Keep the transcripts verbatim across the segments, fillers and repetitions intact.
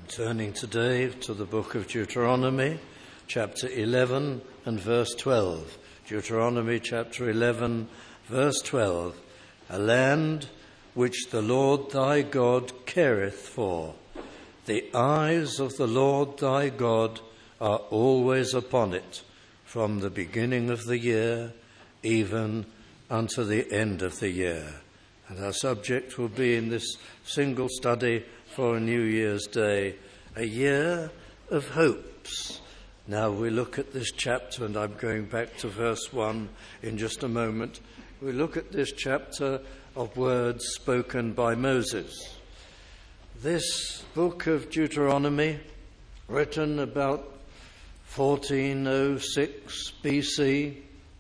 Turning today to the book of Deuteronomy, chapter eleven and verse twelve. Deuteronomy chapter eleven, verse twelve. A land which the Lord thy God careth for. The eyes of the Lord thy God are always upon it, from the beginning of the year even unto the end of the year. And our subject will be in this single study for a New Year's Day, a year of hopes. Now we look at this chapter, and I'm going back to verse one in just a moment. We look at this chapter of words spoken by Moses. This book of Deuteronomy, written about fourteen oh six B C,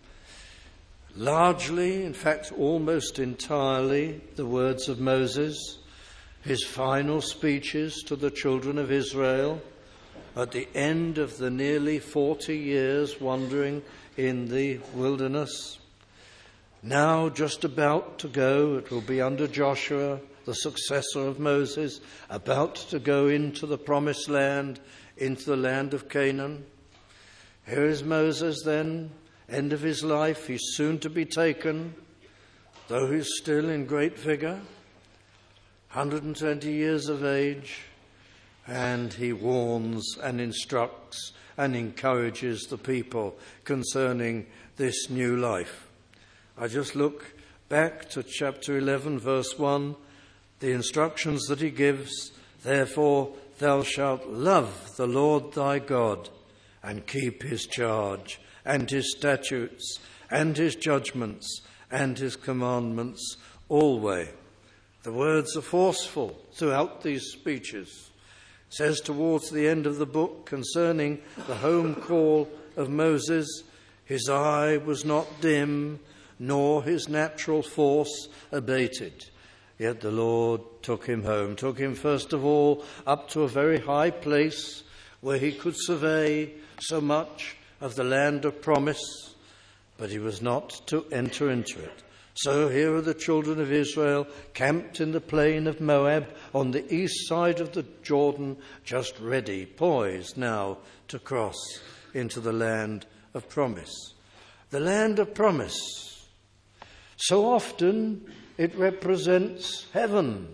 largely, in fact almost entirely, the words of Moses, his final speeches to the children of Israel at the end of the nearly forty years wandering in the wilderness. Now just about to go, it will be under Joshua, the successor of Moses, about to go into the promised land, into the land of Canaan. Here is Moses then, end of his life. He's soon to be taken, though he's still in great vigor, one hundred twenty years of age, and he warns and instructs and encourages the people concerning this new life. I just look back to chapter eleven, verse one, the instructions that he gives. Therefore thou shalt love the Lord thy God and keep his charge and his statutes and his judgments and his commandments always. The words are forceful throughout these speeches. It says towards the end of the book concerning the home call of Moses, his eye was not dim, nor his natural force abated. Yet the Lord took him home, took him first of all up to a very high place where he could survey so much of the land of promise, but he was not to enter into it. So here are the children of Israel camped in the plain of Moab on the east side of the Jordan, just ready, poised now to cross into the land of promise. The land of promise. So often it represents heaven.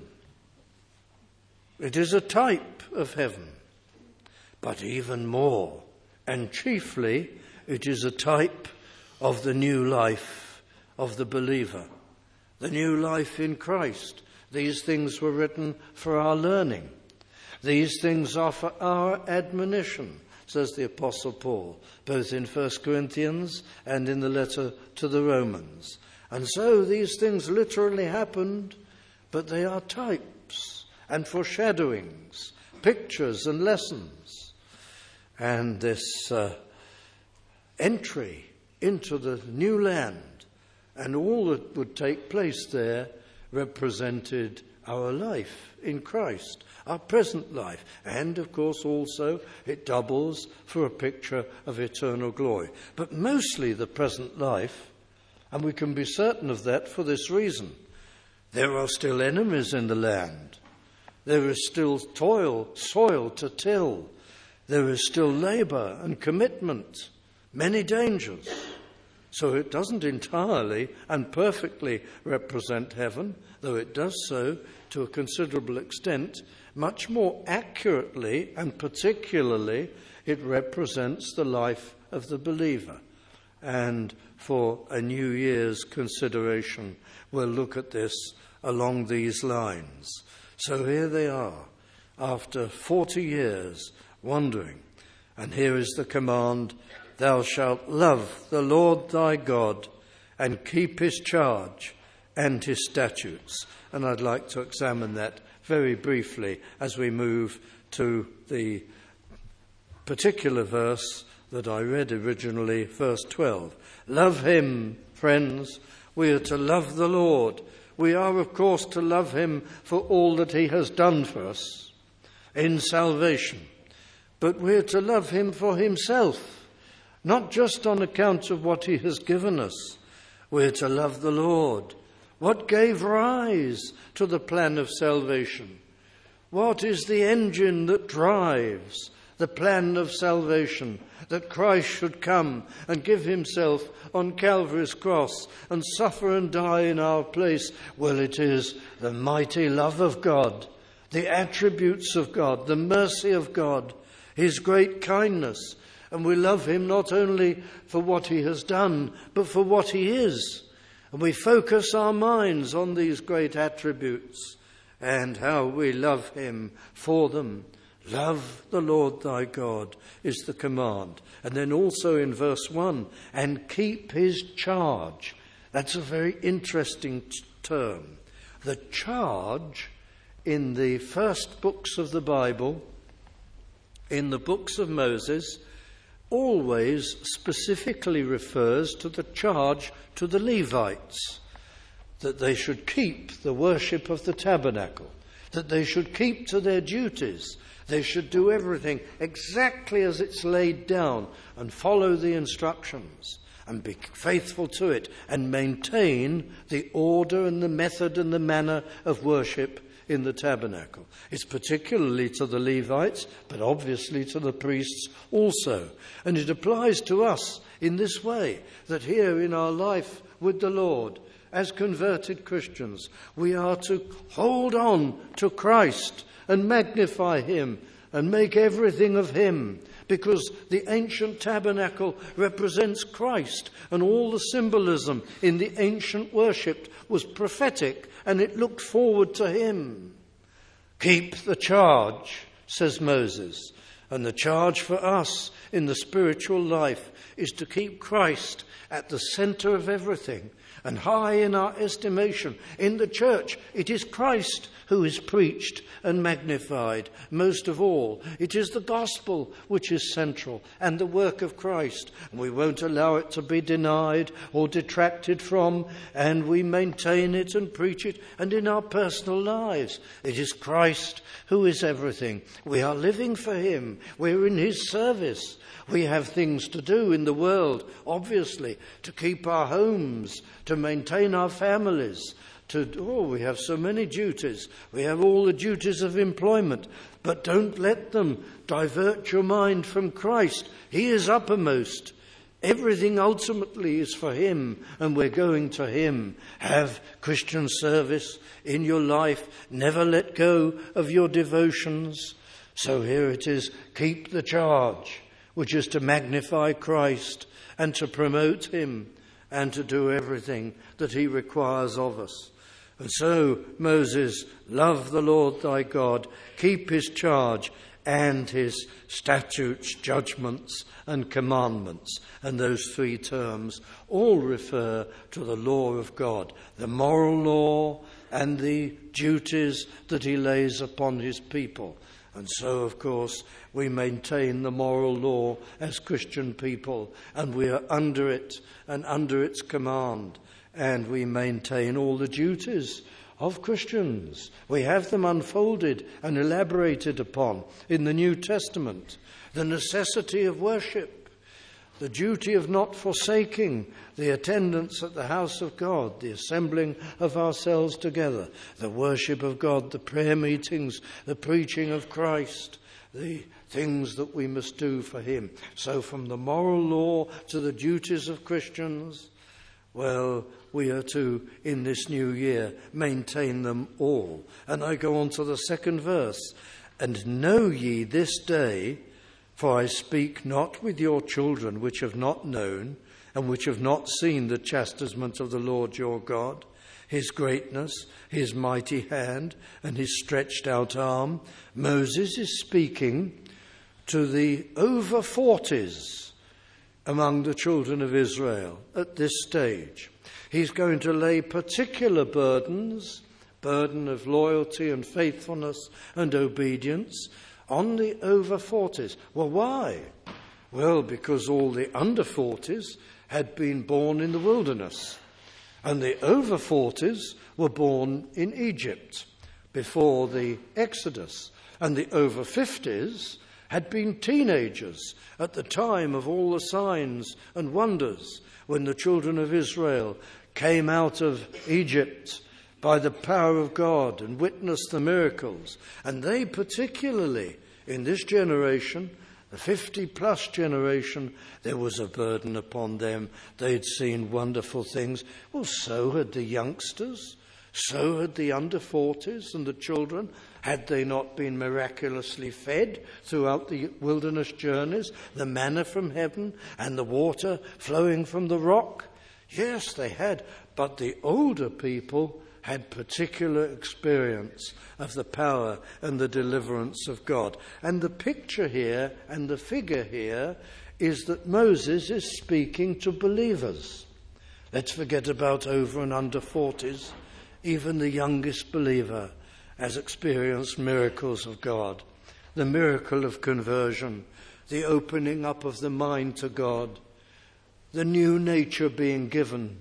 It is a type of heaven. But even more, and chiefly, it is a type of the new life of the believer, the new life in Christ. These things were written for our learning. These things are for our admonition, says the Apostle Paul, both in First Corinthians and in the letter to the Romans. And so these things literally happened, but they are types and foreshadowings, pictures and lessons. And this uh, entry into the new land and all that would take place there represented our life in Christ, our present life. And, of course, also it doubles for a picture of eternal glory. But mostly the present life, and we can be certain of that for this reason. There are still enemies in the land. There is still toil, soil to till. There is still labour and commitment, many dangers. So it doesn't entirely and perfectly represent heaven, though it does so to a considerable extent. Much more accurately and particularly, it represents the life of the believer. And for a New Year's consideration, we'll look at this along these lines. So here they are, after forty years wandering, and here is the command: thou shalt love the Lord thy God and keep his charge and his statutes. And I'd like to examine that very briefly as we move to the particular verse that I read originally, verse twelve. Love him, friends. We are to love the Lord. We are, of course, to love him for all that he has done for us in salvation. But we are to love him for himself, not just on account of what he has given us. We are to love the Lord. What gave rise to the plan of salvation? What is the engine that drives the plan of salvation, that Christ should come and give himself on Calvary's cross and suffer and die in our place? Well, it is the mighty love of God, the attributes of God, the mercy of God, his great kindness. And we love him not only for what he has done, but for what he is. And we focus our minds on these great attributes and how we love him for them. Love the Lord thy God is the command. And then also in verse one, and keep his charge. That's a very interesting t- term. The charge in the first books of the Bible, in the books of Moses, always specifically refers to the charge to the Levites, that they should keep the worship of the tabernacle, that they should keep to their duties. They should do everything exactly as it's laid down and follow the instructions and be faithful to it and maintain the order and the method and the manner of worship in the tabernacle. It's particularly to the Levites, but obviously to the priests also. And it applies to us in this way, that here in our life with the Lord, as converted Christians, we are to hold on to Christ and magnify him and make everything of him, because the ancient tabernacle represents Christ, and all the symbolism in the ancient worship was prophetic, and it looked forward to him. Keep the charge, says Moses. And the charge for us in the spiritual life is to keep Christ at the center of everything and high in our estimation. In the church, it is Christ who is preached and magnified most of all. It is the gospel which is central and the work of Christ. And we won't allow it to be denied or detracted from, and we maintain it and preach it. And in our personal lives, it is Christ who is everything. We are living for him. We're in his service. We have things to do in the world, obviously, to keep our homes, to maintain our families, to, oh, we have so many duties. We have all the duties of employment, but don't let them divert your mind from Christ. He is uppermost. Everything ultimately is for him, and we're going to him. Have Christian service in your life. Never let go of your devotions. So here it is, keep the charge, which is to magnify Christ and to promote him and to do everything that he requires of us. And so, Moses, love the Lord thy God, keep his charge and his statutes, judgments and commandments. And those three terms all refer to the law of God, the moral law and the duties that he lays upon his people. And so, of course, we maintain the moral law as Christian people, and we are under it and under its command, and we maintain all the duties of Christians. We have them unfolded and elaborated upon in the New Testament. The necessity of worship, the duty of not forsaking the attendance at the house of God, the assembling of ourselves together, the worship of God, the prayer meetings, the preaching of Christ, the things that we must do for him. So from the moral law to the duties of Christians, well, we are to, in this new year, maintain them all. And I go on to the second verse. And know ye this day, for I speak not with your children which have not known, and which have not seen the chastisement of the Lord your God, his greatness, his mighty hand, and his stretched out arm. Moses is speaking to the over forties among the children of Israel at this stage. He's going to lay particular burdens, burden of loyalty and faithfulness and obedience, on the over forties. Well, why? Well, because all the under forties had been born in the wilderness, and the over forties were born in Egypt before the Exodus, and the over fifties had been teenagers at the time of all the signs and wonders when the children of Israel came out of Egypt by the power of God and witnessed the miracles. And they particularly, in this generation, the fifty-plus generation, there was a burden upon them. They'd seen wonderful things. Well, so had the youngsters. So had the under forties and the children. Had they not been miraculously fed throughout the wilderness journeys, the manna from heaven and the water flowing from the rock? Yes, they had. But the older people had particular experience of the power and the deliverance of God. And the picture here and the figure here is that Moses is speaking to believers. Let's forget about over and under forties. Even the youngest believer has experienced miracles of God. The miracle of conversion, the opening up of the mind to God, the new nature being given,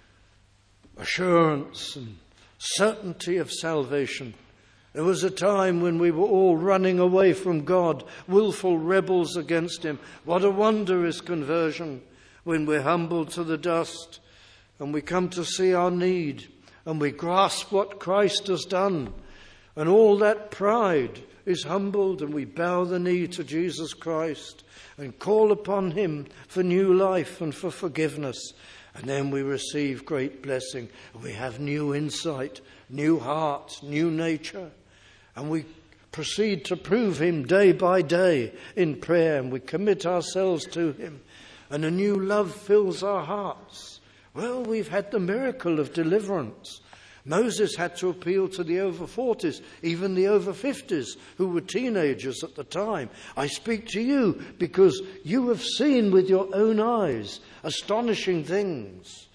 assurance and certainty of salvation. There was a time when we were all running away from God, willful rebels against him. What a wonder is conversion, when we're humbled to the dust and we come to see our need and we grasp what Christ has done, and all that pride is humbled and we bow the knee to Jesus Christ and call upon him for new life and for forgiveness. And then we receive great blessing. We have new insight, new heart, new nature. And we proceed to prove him day by day in prayer. And we commit ourselves to him. And a new love fills our hearts. Well, we've had the miracle of deliverance. Moses had to appeal to the over forties, even the over fifties, who were teenagers at the time. I speak to you because you have seen with your own eyes astonishing things.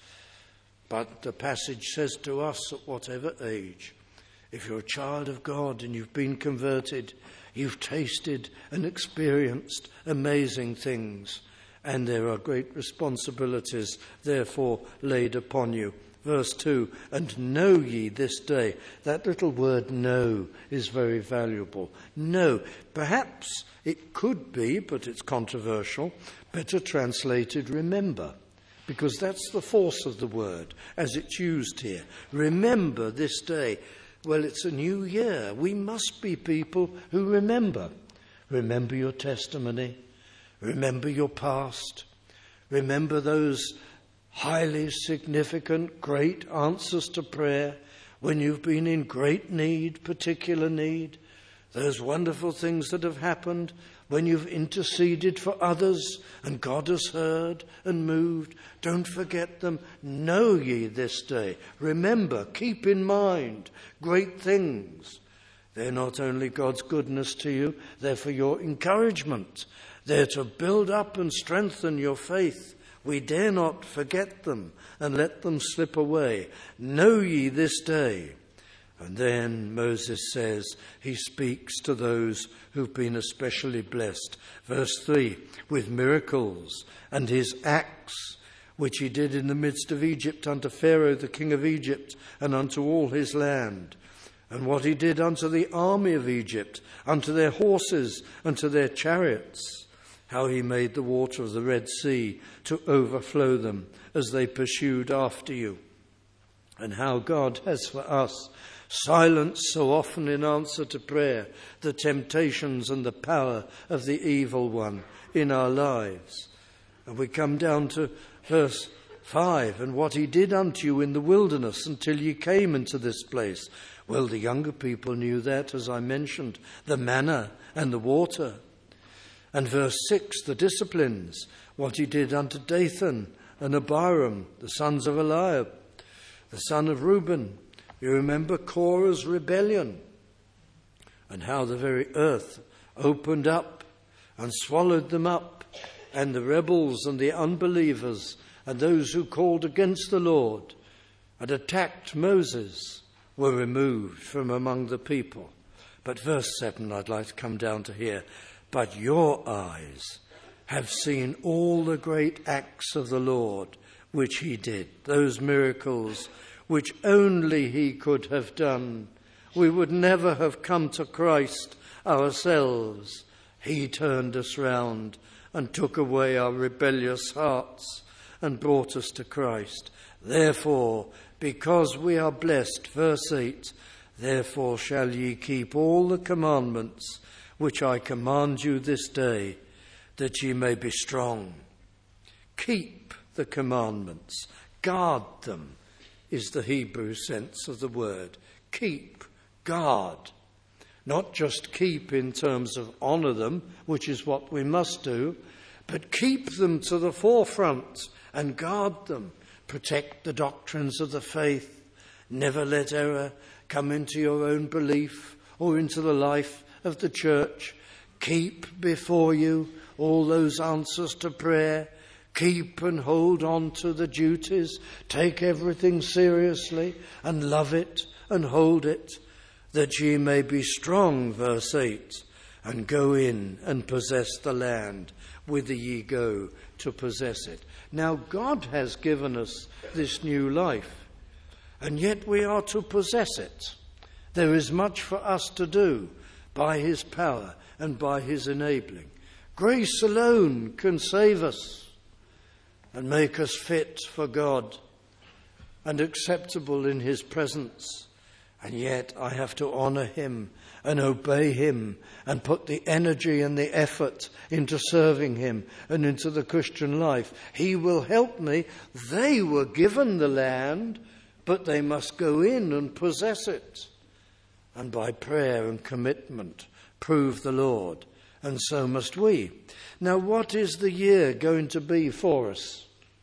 But the passage says to us, at whatever age, if you're a child of God and you've been converted, you've tasted and experienced amazing things, and there are great responsibilities therefore laid upon you. Verse two, and know ye this day. That little word know is very valuable. Know. Perhaps it could be, but it's controversial, better translated remember, because that's the force of the word as it's used here. Remember this day. Well, it's a new year. We must be people who remember. Remember your testimony. Remember your past. Remember those highly significant, great answers to prayer when you've been in great need, particular need. Those wonderful things that have happened when you've interceded for others and God has heard and moved. Don't forget them. Know ye this day. Remember, keep in mind great things. They're not only God's goodness to you, they're for your encouragement. They're to build up and strengthen your faith. We dare not forget them and let them slip away. Know ye this day. And then Moses says he speaks to those who've been especially blessed. Verse three, with miracles and his acts, which he did in the midst of Egypt unto Pharaoh, the king of Egypt, and unto all his land. And what he did unto the army of Egypt, unto their horses, and to their chariots. How he made the water of the Red Sea to overflow them as they pursued after you. And how God has for us silenced so often in answer to prayer the temptations and the power of the evil one in our lives. And we come down to verse five, and what he did unto you in the wilderness until ye came into this place. Well, the younger people knew that, as I mentioned, the manna and the water. And verse six, the disciplines, what he did unto Dathan and Abiram, the sons of Eliab, the son of Reuben. You remember Korah's rebellion and how the very earth opened up and swallowed them up, and the rebels and the unbelievers and those who called against the Lord and attacked Moses were removed from among the people. But verse seven, I'd like to come down to here. But your eyes have seen all the great acts of the Lord which he did, those miracles which only he could have done. We would never have come to Christ ourselves. He turned us round and took away our rebellious hearts and brought us to Christ. Therefore, because we are blessed. Verse eight, therefore shall ye keep all the commandments which I command you this day, that ye may be strong. Keep the commandments, guard them, is the Hebrew sense of the word. Keep, guard. Not just keep in terms of honour them, which is what we must do, but keep them to the forefront and guard them. Protect the doctrines of the faith. Never let error come into your own belief or into the life of the church. Keep before you all those answers to prayer. Keep and hold on to the duties. Take everything seriously and love it and hold it, that ye may be strong, verse eight, and go in and possess the land, whither ye go to possess it. Now God has given us this new life, and yet we are to possess it. There is much for us to do by his power and by his enabling. Grace alone can save us and make us fit for God and acceptable in his presence. And yet I have to honour him and obey him and put the energy and the effort into serving him and into the Christian life. He will help me. They were given the land, but they must go in and possess it. And by prayer and commitment, prove the Lord. And so must we. Now, what is the year going to be for us?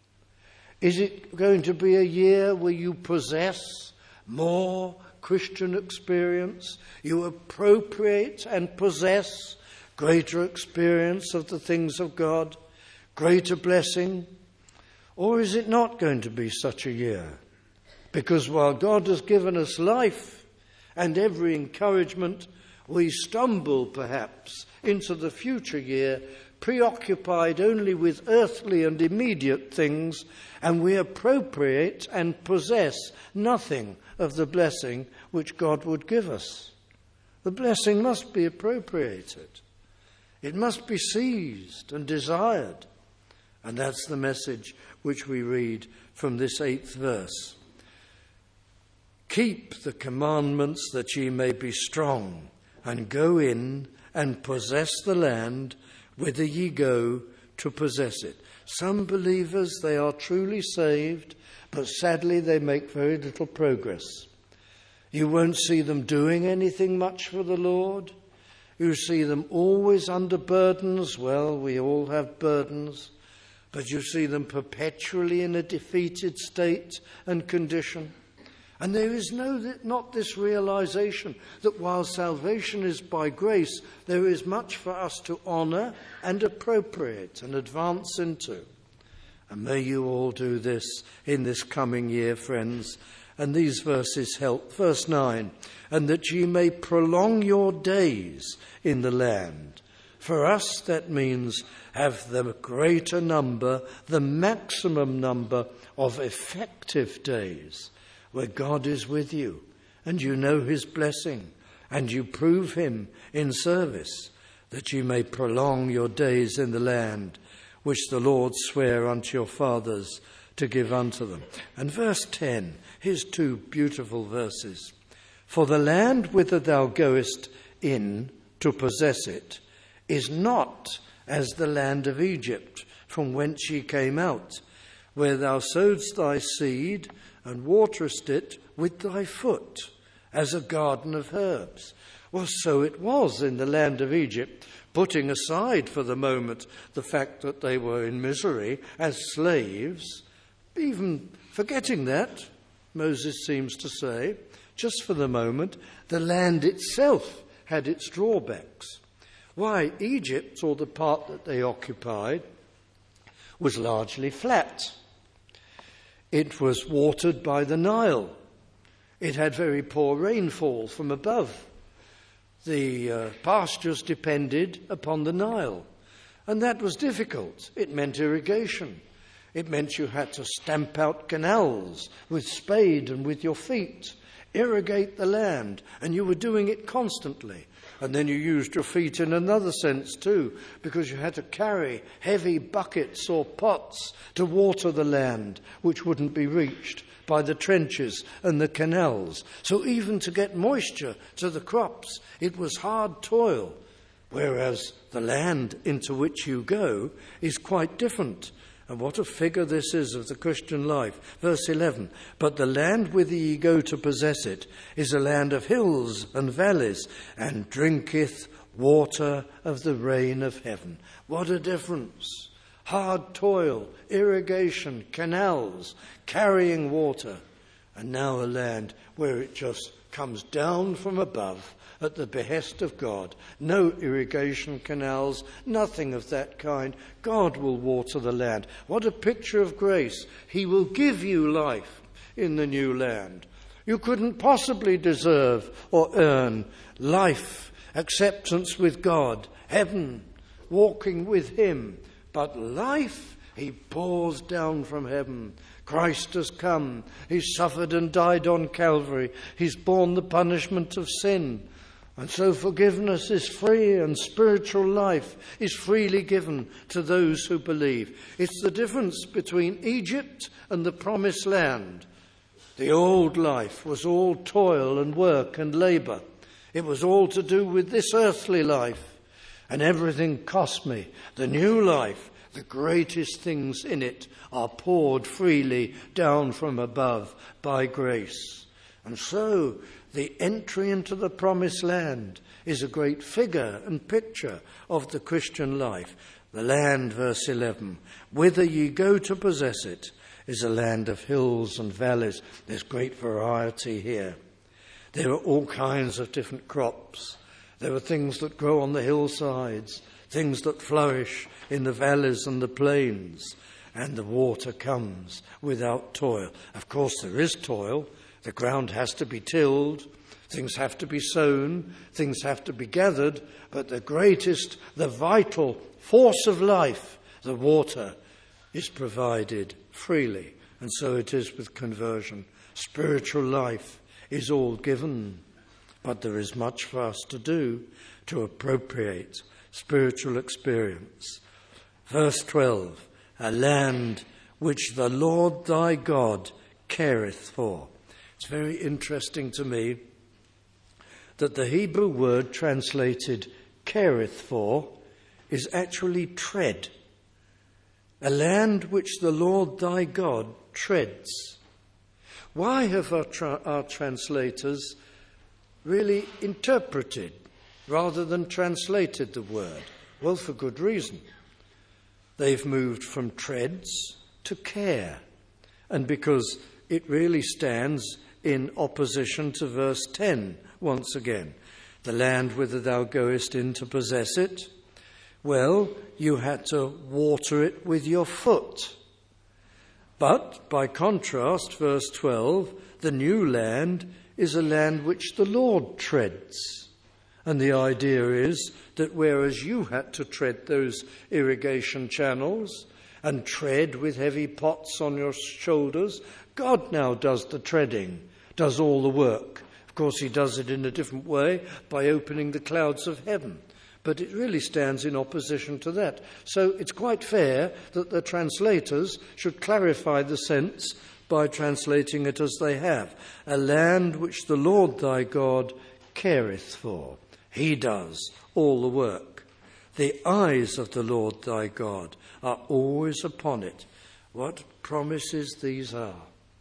Is it going to be a year where you possess more Christian experience? You appropriate and possess greater experience of the things of God, greater blessing? Or is it not going to be such a year? Because while God has given us life and every encouragement, we stumble perhaps into the future year preoccupied only with earthly and immediate things, and we appropriate and possess nothing of the blessing which God would give us. The blessing must be appropriated. It must be seized and desired. And that's the message which we read from this eighth verse. Keep the commandments that ye may be strong, and go in and possess the land whither ye go to possess it. Some believers, they are truly saved, but sadly they make very little progress. You won't see them doing anything much for the Lord. You see them always under burdens. Well, we all have burdens, but you see them perpetually in a defeated state and condition. And there is no not this realization that while salvation is by grace, there is much for us to honour and appropriate and advance into. And may you all do this in this coming year, friends. And these verses help. Verse nine, and that ye may prolong your days in the land. For us, that means have the greater number, the maximum number of effective days, where God is with you, and you know his blessing, and you prove him in service, that you may prolong your days in the land, which the Lord sware unto your fathers to give unto them. And verse ten, here's two beautiful verses. For the land whither thou goest in to possess it is not as the land of Egypt, from whence ye came out, where thou sowedst thy seed, and waterest it with thy foot, as a garden of herbs. Well, so it was in the land of Egypt, putting aside for the moment the fact that they were in misery as slaves, even forgetting that, Moses seems to say, just for the moment, the land itself had its drawbacks. Why, Egypt, or the part that they occupied, was largely flat. It was watered by the Nile. It had very poor rainfall from above. The uh, pastures depended upon the Nile, and that was difficult. It meant irrigation. It meant you had to stamp out canals with spade and with your feet, irrigate the land, and you were doing it constantly. And then you used your feet in another sense too, because you had to carry heavy buckets or pots to water the land, which wouldn't be reached by the trenches and the canals. So even to get moisture to the crops, it was hard toil. Whereas the land into which you go is quite different. And what a figure this is of the Christian life. Verse eleven, but the land whither ye go to possess it is a land of hills and valleys, and drinketh water of the rain of heaven. What a difference. Hard toil, irrigation, canals, carrying water. And now a land where it just comes down from above at the behest of God. No irrigation canals, nothing of that kind. God will water the land. What a picture of grace. He will give you life in the new land. You couldn't possibly deserve or earn life, acceptance with God, heaven, walking with him. But life, he pours down from heaven. Christ has come. He's suffered and died on Calvary. He's borne the punishment of sin. And so forgiveness is free, and spiritual life is freely given to those who believe. It's the difference between Egypt and the promised land. The old life was all toil and work and labour. It was all to do with this earthly life, and everything cost me. The new life, the greatest things in it, are poured freely down from above by grace. And so the entry into the promised land is a great figure and picture of the Christian life. The land, verse eleven, whither ye go to possess it, is a land of hills and valleys. There's great variety here. There are all kinds of different crops. There are things that grow on the hillsides, things that flourish in the valleys and the plains, and the water comes without toil. Of course, there is toil. The ground has to be tilled, things have to be sown, things have to be gathered, but the greatest, the vital force of life, the water, is provided freely. And so it is with conversion. Spiritual life is all given, but there is much for us to do to appropriate spiritual experience. Verse twelve, a land which the Lord thy God careth for. It's very interesting to me that the Hebrew word translated careth for is actually tread. A land which the Lord thy God treads. Why have our, tra- our translators really interpreted rather than translated the word? Well, for good reason. They've moved from treads to care, and because it really stands in opposition to verse ten once again. The land whither thou goest in to possess it, well, you had to water it with your foot. But, by contrast, verse twelve, the new land is a land which the Lord treads. And the idea is that whereas you had to tread those irrigation channels and tread with heavy pots on your shoulders, God now does the treading, does all the work. Of course, he does it in a different way by opening the clouds of heaven. But it really stands in opposition to that. So it's quite fair that the translators should clarify the sense by translating it as they have. A land which the Lord thy God careth for. He does all the work. The eyes of the Lord thy God are always upon it. What promises these are.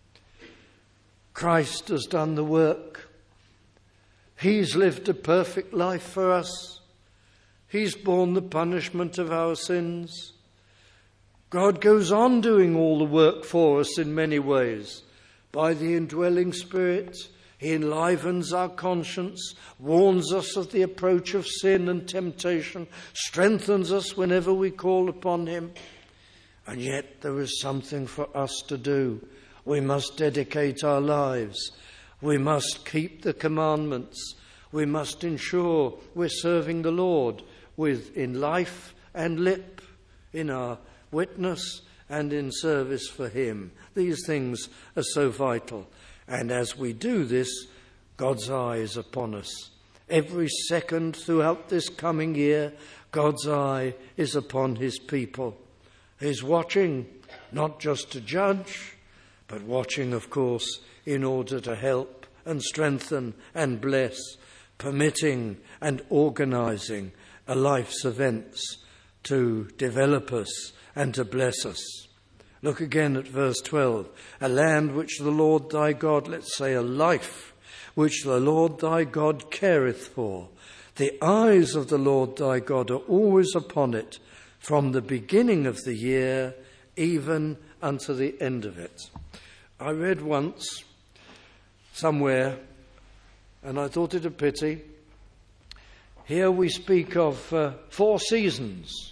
Christ has done the work. He's lived a perfect life for us. He's borne the punishment of our sins. God goes on doing all the work for us in many ways. By the indwelling Spirit, he enlivens our conscience, warns us of the approach of sin and temptation, strengthens us whenever we call upon him. And yet there is something for us to do. We must dedicate our lives. We must keep the commandments. We must ensure we're serving the Lord with in life and lip, in our witness and in service for him. These things are so vital. And as we do this, God's eye is upon us. Every second throughout this coming year, God's eye is upon his people. He's watching, not just to judge, but watching, of course, in order to help and strengthen and bless, permitting and organising a life's events to develop us and to bless us. Look again at verse twelve. A land which the Lord thy God, let's say a life, which the Lord thy God careth for. The eyes of the Lord thy God are always upon it, from the beginning of the year even unto the end of it. I read once somewhere, and I thought it a pity. Here we speak of uh, four seasons,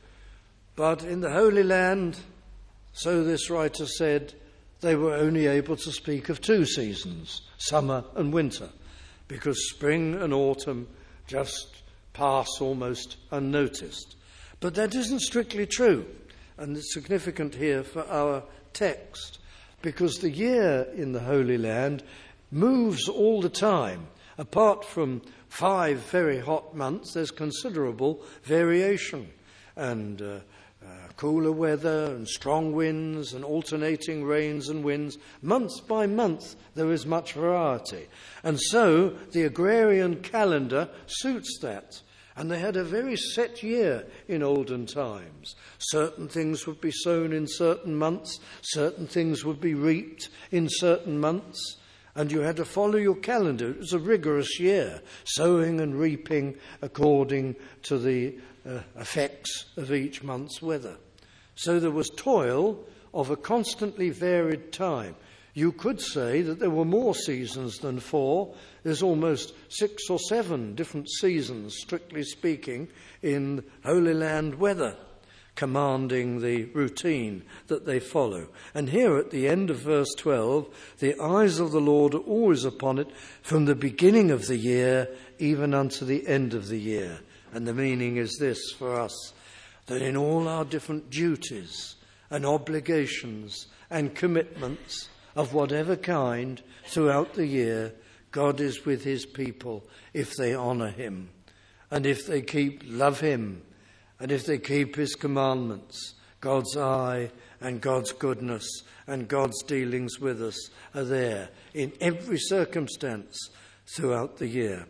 but in the Holy Land, so this writer said, they were only able to speak of two seasons, summer and winter, because spring and autumn just pass almost unnoticed. But that isn't strictly true, and it's significant here for our text, because the year in the Holy Land moves all the time. Apart from five very hot months, there's considerable variation, and uh, uh, cooler weather and strong winds and alternating rains and winds. Month by month there is much variety. And so the agrarian calendar suits that. And they had a very set year in olden times. Certain things would be sown in certain months, certain things would be reaped in certain months, and you had to follow your calendar. It was a rigorous year, sowing and reaping according to the uh, effects of each month's weather. So there was toil of a constantly varied time. You could say that there were more seasons than four. There's almost six or seven different seasons, strictly speaking, in Holy Land weather, commanding the routine that they follow. And here at the end of verse twelve, the eyes of the Lord are always upon it from the beginning of the year even unto the end of the year. And the meaning is this for us, that in all our different duties and obligations and commitments of whatever kind throughout the year, God is with his people if they honour him, and if they keep love him, and if they keep his commandments. God's eye and God's goodness and God's dealings with us are there in every circumstance throughout the year.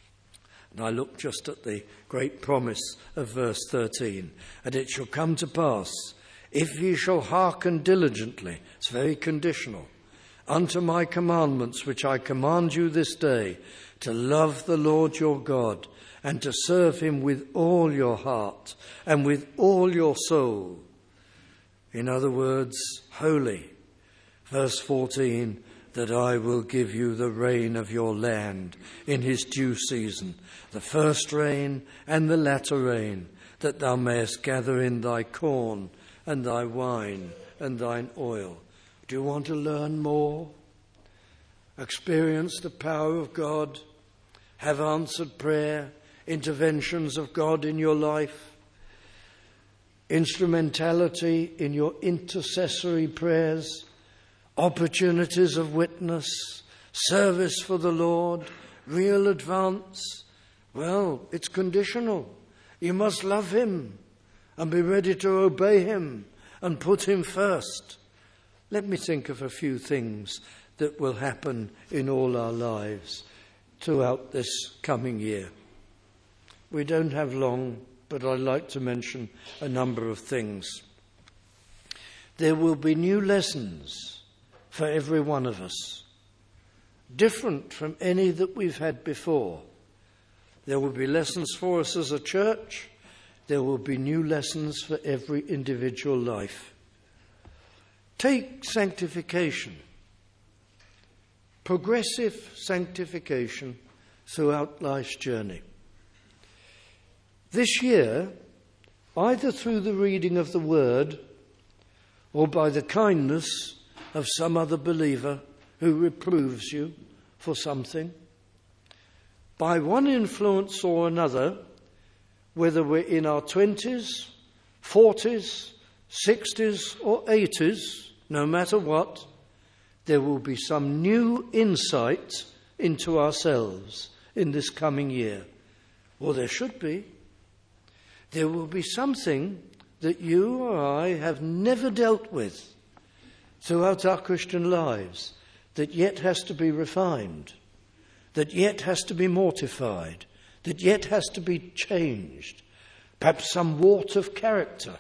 And I look just at the great promise of verse thirteen. And it shall come to pass, if ye shall hearken diligently, it's very conditional, unto my commandments which I command you this day, to love the Lord your God, and to serve him with all your heart and with all your soul. In other words, wholly. Verse fourteen, that I will give you the rain of your land in his due season, the first rain and the latter rain, that thou mayest gather in thy corn and thy wine and thine oil. Do you want to learn more? Experience the power of God? Have answered prayer, interventions of God in your life? Instrumentality in your intercessory prayers? Opportunities of witness? Service for the Lord? Real advance? Well, it's conditional. You must love him and be ready to obey him and put him first. Let me think of a few things that will happen in all our lives throughout this coming year. We don't have long, but I'd like to mention a number of things. There will be new lessons for every one of us, different from any that we've had before. There will be lessons for us as a church. There will be new lessons for every individual life. Take sanctification, progressive sanctification throughout life's journey. This year, either through the reading of the Word or by the kindness of some other believer who reproves you for something, by one influence or another, whether we're in our twenties, forties, sixties or eighties, no matter what, there will be some new insight into ourselves in this coming year. Or there should be. There will be something that you or I have never dealt with, throughout our Christian lives that yet has to be refined, that yet has to be mortified, that yet has to be changed. Perhaps some wart of character,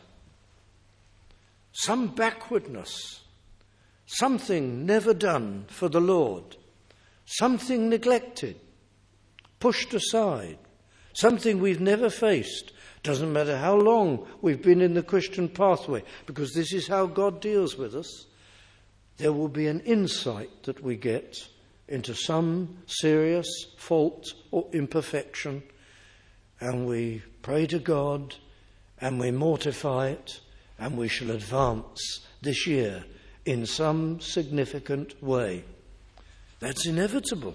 some backwardness, something never done for the Lord, something neglected, pushed aside, something we've never faced. Doesn't matter how long we've been in the Christian pathway, because this is how God deals with us. There will be an insight that we get into some serious fault or imperfection, and we pray to God and we mortify it, and we shall advance this year in some significant way. That's inevitable.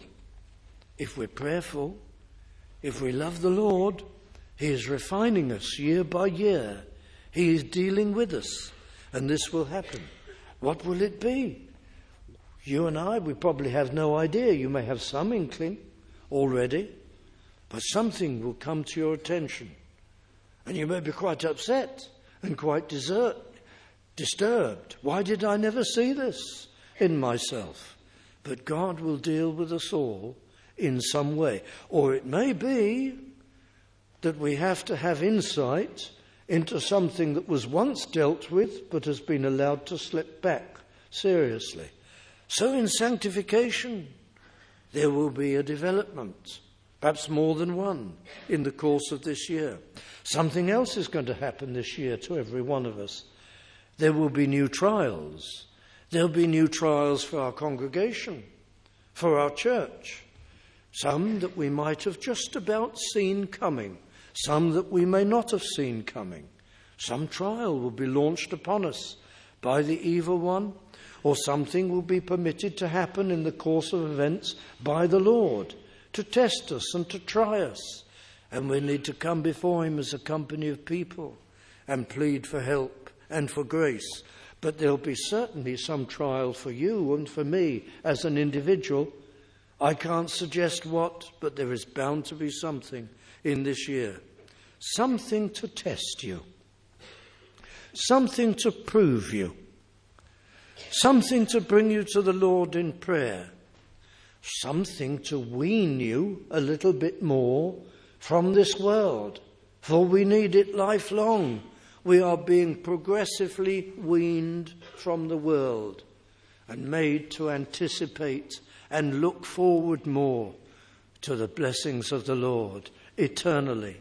If we're prayerful, if we love the Lord, He is refining us year by year. He is dealing with us, and this will happen. What will it be? You and I, we probably have no idea. You may have some inkling already, but something will come to your attention, and you may be quite upset and quite desert, disturbed. Why did I never see this in myself? But God will deal with us all in some way. Or it may be that we have to have insight into something that was once dealt with but has been allowed to slip back seriously. So in sanctification, there will be a development, perhaps more than one, in the course of this year. Something else is going to happen this year to every one of us. There will be new trials. There'll be new trials for our congregation, for our church. Some that we might have just about seen coming, some that we may not have seen coming. Some trial will be launched upon us by the evil one, or something will be permitted to happen in the course of events by the Lord to test us and to try us. And we need to come before Him as a company of people and plead for help and for grace. But there'll be certainly some trial for you and for me as an individual. I can't suggest what, but there is bound to be something in this year. Something to test you. Something to prove you. Something to bring you to the Lord in prayer. Something to wean you a little bit more from this world. For we need it lifelong. We are being progressively weaned from the world and made to anticipate and look forward more to the blessings of the Lord eternally.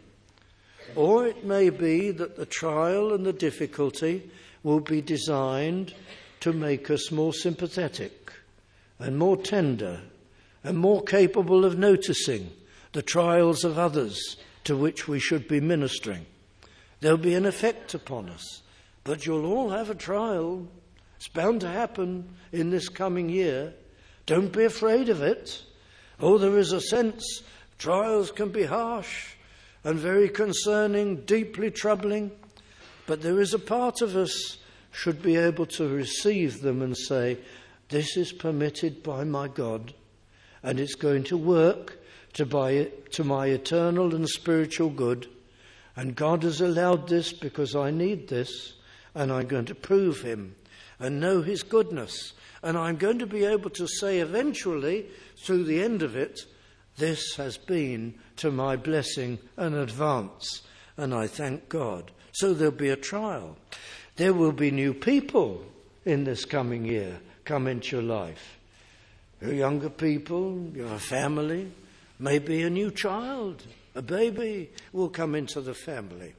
Or it may be that the trial and the difficulty will be designed to make us more sympathetic and more tender and more capable of noticing the trials of others to which we should be ministering. There'll be an effect upon us, but you'll all have a trial. It's bound to happen in this coming year. Don't be afraid of it. Oh, there is a sense trials can be harsh and very concerning, deeply troubling, but there is a part of us should be able to receive them and say, this is permitted by my God, and it's going to work to, by, to my eternal and spiritual good. And God has allowed this because I need this, and I'm going to prove Him and know His goodness. And I'm going to be able to say eventually, through the end of it, this has been to my blessing and advance, and I thank God. So there'll be a trial. There will be new people in this coming year come into your life. Your younger people, your family, maybe a new child, a baby will come into the family.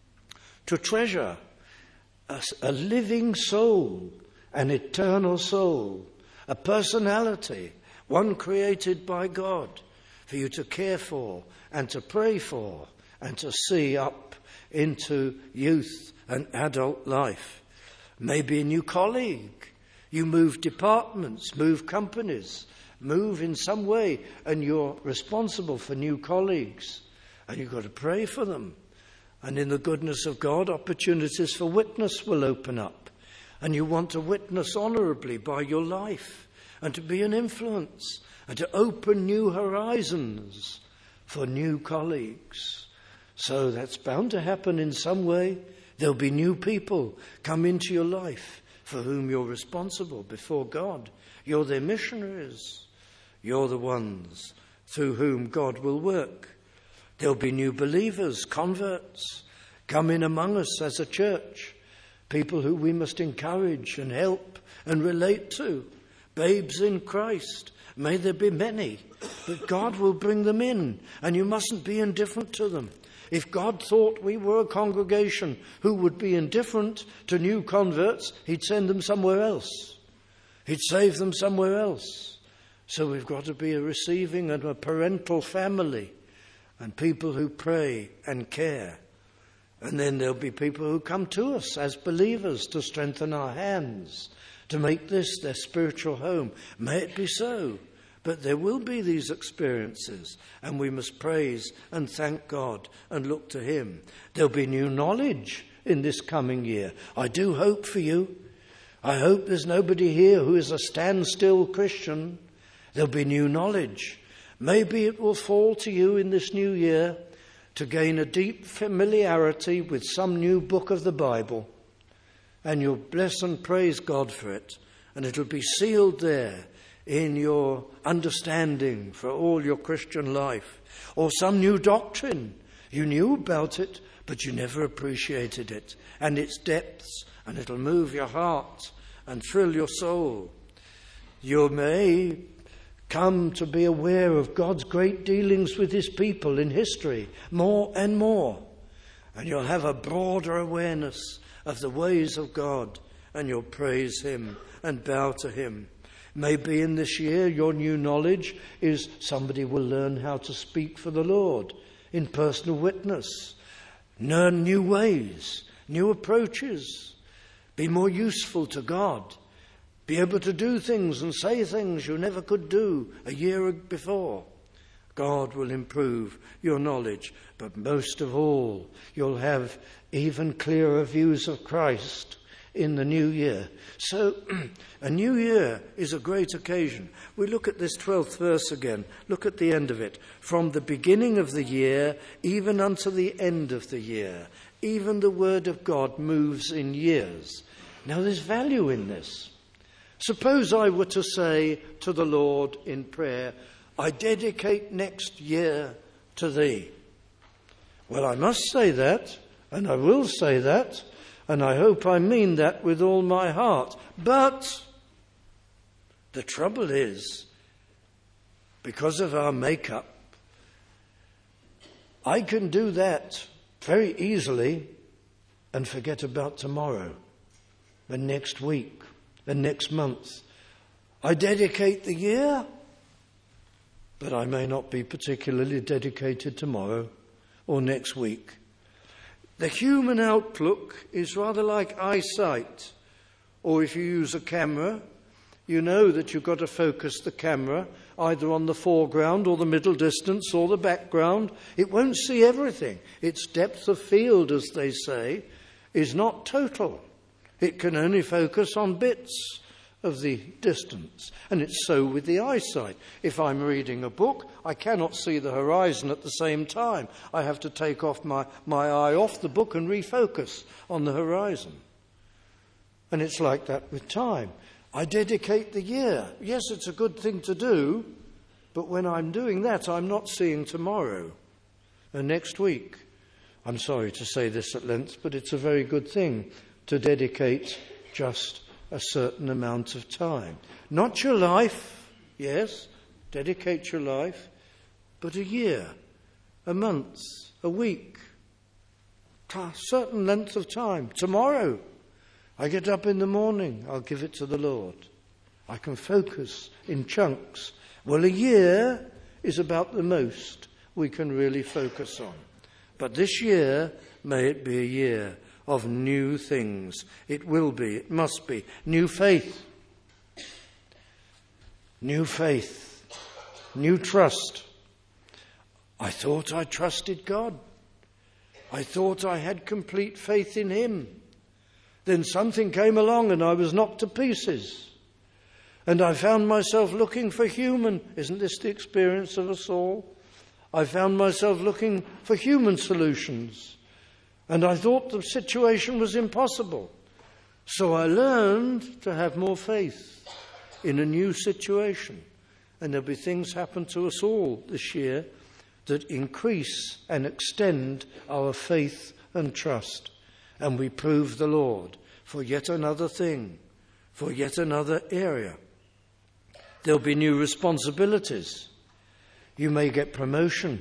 To treasure a, a living soul, an eternal soul, a personality, one created by God, for you to care for and to pray for and to see up into youth and adult life. Maybe a new colleague. You move departments, move companies, move in some way, and you're responsible for new colleagues. And you've got to pray for them. And in the goodness of God, opportunities for witness will open up. And you want to witness honourably by your life and to be an influence and to open new horizons for new colleagues. So that's bound to happen in some way. There'll be new people come into your life for whom you're responsible before God. You're their missionaries. You're the ones through whom God will work. There'll be new believers, converts, come in among us as a church, people who we must encourage and help and relate to, babes in Christ. May there be many, but God will bring them in, and you mustn't be indifferent to them. If God thought we were a congregation who would be indifferent to new converts, he'd send them somewhere else. He'd save them somewhere else. So we've got to be a receiving and a parental family, and people who pray and care. And then there'll be people who come to us as believers to strengthen our hands, to make this their spiritual home. May it be so. But there will be these experiences, and we must praise and thank God and look to him. There'll be new knowledge in this coming year. I do hope for you. I hope there's nobody here who is a standstill Christian. There'll be new knowledge. Maybe it will fall to you in this new year to gain a deep familiarity with some new book of the Bible. And you'll bless and praise God for it. And it'll be sealed there in your understanding for all your Christian life. Or some new doctrine. You knew about it, but you never appreciated it and its depths, and it'll move your heart and thrill your soul. You may come to be aware of God's great dealings with his people in history, more and more. And you'll have a broader awareness of the ways of God, and you'll praise him and bow to him. Maybe in this year your new knowledge is somebody will learn how to speak for the Lord in personal witness, learn new ways, new approaches, be more useful to God, be able to do things and say things you never could do a year before. God will improve your knowledge, but most of all, you'll have even clearer views of Christ in the new year. So, a new year is a great occasion. We look at this twelfth verse again. Look at the end of it. From the beginning of the year, even unto the end of the year, even the word of God moves in years. Now, there's value in this. Suppose I were to say to the Lord in prayer, I dedicate next year to thee. Well, I must say that, and I will say that, and I hope I mean that with all my heart. But the trouble is, because of our makeup, I can do that very easily and forget about tomorrow and next week and next month. I dedicate the year, but I may not be particularly dedicated tomorrow or next week. The human outlook is rather like eyesight, or if you use a camera, you know that you've got to focus the camera either on the foreground or the middle distance or the background. It won't see everything. Its depth of field, as they say, is not total. It can only focus on bits of the distance. And it's so with the eyesight. If I'm reading a book, I cannot see the horizon at the same time. I have to take off my, my eye off the book and refocus on the horizon. And it's like that with time. I dedicate the year. Yes, it's a good thing to do, but when I'm doing that, I'm not seeing tomorrow and next week. I'm sorry to say this at length, but it's a very good thing to dedicate just a certain amount of time. Not your life, yes, dedicate your life, but a year, a month, a week, a certain length of time. Tomorrow, I get up in the morning, I'll give it to the Lord. I can focus in chunks. Well, a year is about the most we can really focus on. But this year, may it be a year of new things. It will be, it must be. New faith. New faith. New trust. I thought I trusted God. I thought I had complete faith in him. Then something came along and I was knocked to pieces. And I found myself looking for human. Isn't this the experience of us all? I found myself looking for human solutions. And I thought the situation was impossible. So I learned to have more faith in a new situation. And there'll be things happen to us all this year that increase and extend our faith and trust. And we prove the Lord for yet another thing, for yet another area. There'll be new responsibilities. You may get promotion.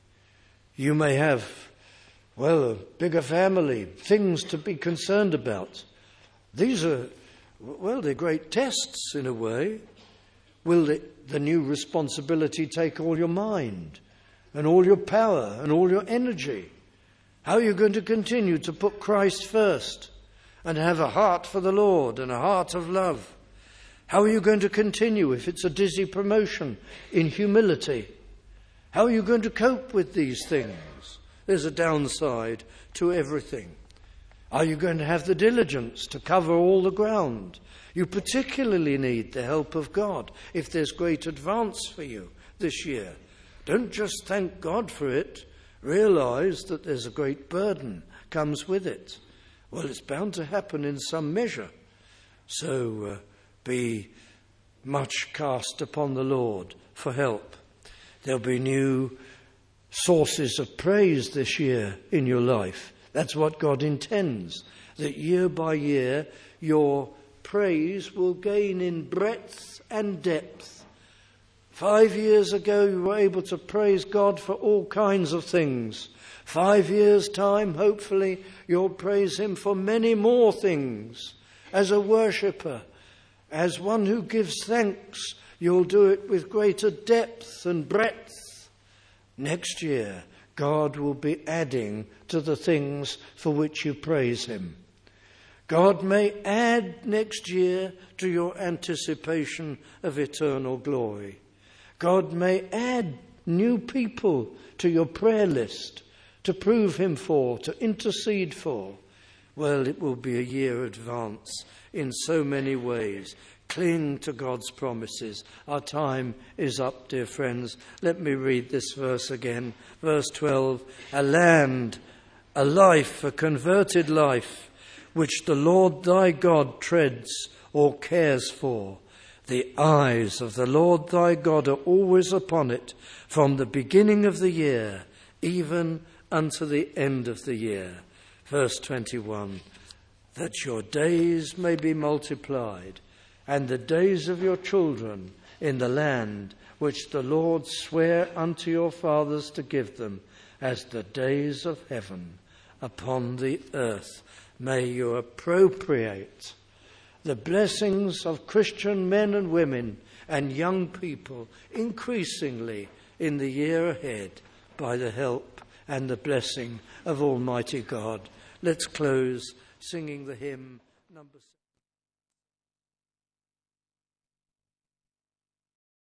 You may have, well, a bigger family, things to be concerned about. These are, well, they're great tests in a way. Will the, the new responsibility take all your mind and all your power and all your energy? How are you going to continue to put Christ first and have a heart for the Lord and a heart of love? How are you going to continue if it's a dizzy promotion in humility? How are you going to cope with these things? There's a downside to everything. Are you going to have the diligence to cover all the ground? You particularly need the help of God if there's great advance for you this year. Don't just thank God for it. Realize that there's a great burden comes with it. Well, it's bound to happen in some measure. So uh, be much cast upon the Lord for help. There'll be new sources of praise this year in your life. That's what God intends, that year by year your praise will gain in breadth and depth. Five years ago you were able to praise God for all kinds of things. Five years' time, hopefully, you'll praise him for many more things. As a worshipper, as one who gives thanks, you'll do it with greater depth and breadth. Next year, God will be adding to the things for which you praise him. God may add next year to your anticipation of eternal glory. God may add new people to your prayer list to prove him for, to intercede for. Well, it will be a year advance in so many ways. Cling to God's promises. Our time is up, dear friends. Let me read this verse again. Verse twelve, a land, a life, a converted life, which the Lord thy God treads or cares for. The eyes of the Lord thy God are always upon it, from the beginning of the year, even unto the end of the year. Verse twenty-one, that your days may be multiplied, and the days of your children in the land which the Lord sware unto your fathers to give them, as the days of heaven upon the earth. May you appropriate the blessings of Christian men and women and young people increasingly in the year ahead by the help and the blessing of Almighty God. Let's close singing the hymn number six.